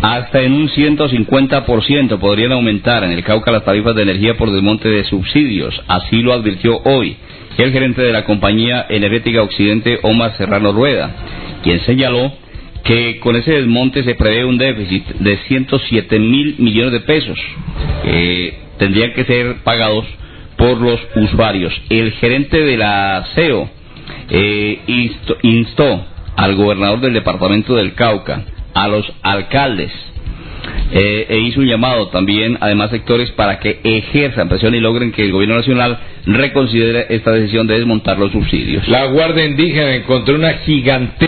Hasta en un 150% podrían aumentar en el Cauca las tarifas de energía por desmonte de subsidios. Así lo advirtió hoy el gerente de la compañía energética Occidente, Omar Serrano Rueda, quien señaló que con ese desmonte se prevé un déficit de 107.000 millones de pesos que tendrían que ser pagados por los usuarios. El gerente de la CEO instó al gobernador del departamento del Cauca, a los alcaldes, e hizo un llamado también a demás sectores para que ejerzan presión y logren que el gobierno nacional reconsidere esta decisión de desmontar los subsidios. La Guardia Indígena encontró una gigante